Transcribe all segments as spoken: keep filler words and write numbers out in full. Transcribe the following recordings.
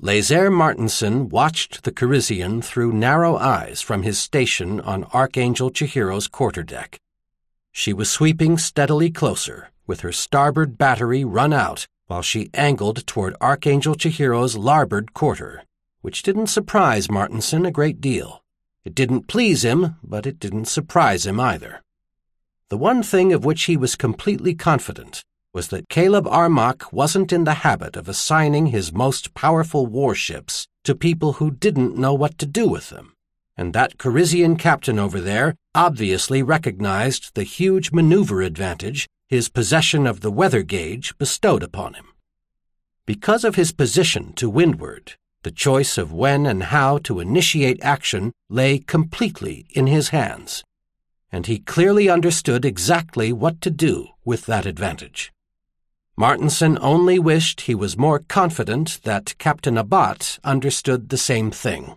Lae'zel Martensen watched the Carisian through narrow eyes from his station on Archangel Chihiro's quarterdeck. She was sweeping steadily closer, with her starboard battery run out, while she angled toward Archangel Chihiro's larboard quarter, which didn't surprise Martensen a great deal. It didn't please him, but it didn't surprise him either. The one thing of which he was completely confident was that Caleb Armach wasn't in the habit of assigning his most powerful warships to people who didn't know what to do with them, and that Carisian captain over there obviously recognized the huge maneuver advantage his possession of the weather gauge bestowed upon him. Because of his position to windward, the choice of when and how to initiate action lay completely in his hands, and he clearly understood exactly what to do with that advantage. Martensen only wished he was more confident that Captain Abbott understood the same thing.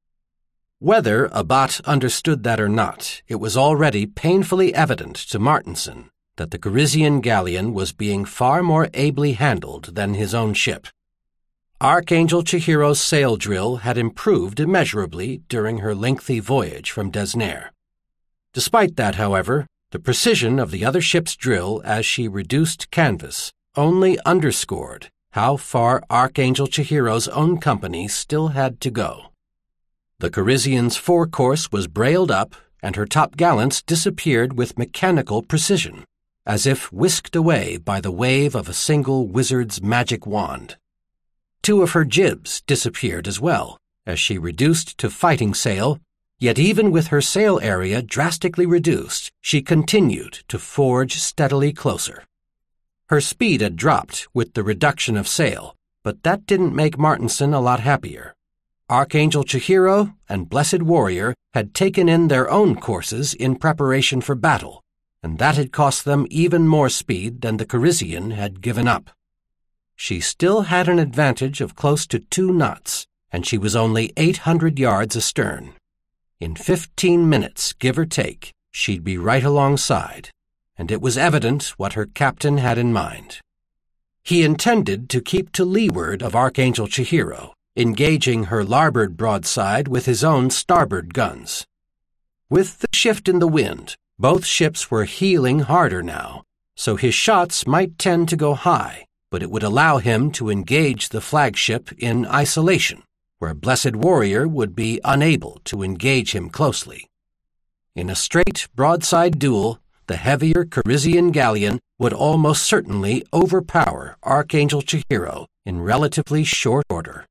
Whether Abbott understood that or not, it was already painfully evident to Martensen that the Carisian galleon was being far more ably handled than his own ship. Archangel Chihiro's sail drill had improved immeasurably during her lengthy voyage from Desnair. Despite that, however, the precision of the other ship's drill as she reduced canvas only underscored how far Archangel Chihiro's own company still had to go. The Carisian's forecourse was brailed up, and her topgallants disappeared with mechanical precision, as if whisked away by the wave of a single wizard's magic wand. Two of her jibs disappeared as well, as she reduced to fighting sail, yet even with her sail area drastically reduced, she continued to forge steadily closer. Her speed had dropped with the reduction of sail, but that didn't make Martensen a lot happier. Archangel Chihiro and Blessed Warrior had taken in their own courses in preparation for battle, and that had cost them even more speed than the Carisian had given up. She still had an advantage of close to two knots, and she was only eight hundred yards astern. In fifteen minutes, give or take, she'd be right alongside, and it was evident what her captain had in mind. He intended to keep to leeward of Archangel Chihiro, engaging her larboard broadside with his own starboard guns. With the shift in the wind, both ships were heeling harder now, so his shots might tend to go high, but it would allow him to engage the flagship in isolation, where Blessed Warrior would be unable to engage him closely. In a straight broadside duel, the heavier Carisian galleon would almost certainly overpower Archangel Chihiro in relatively short order.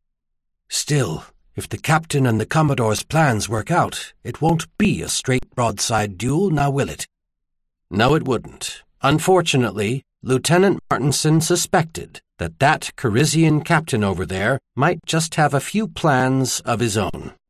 Still, if the captain and the Commodore's plans work out, it won't be a straight broadside duel, now will it? No, it wouldn't. Unfortunately, Lieutenant Martensen suspected that that Carisian captain over there might just have a few plans of his own.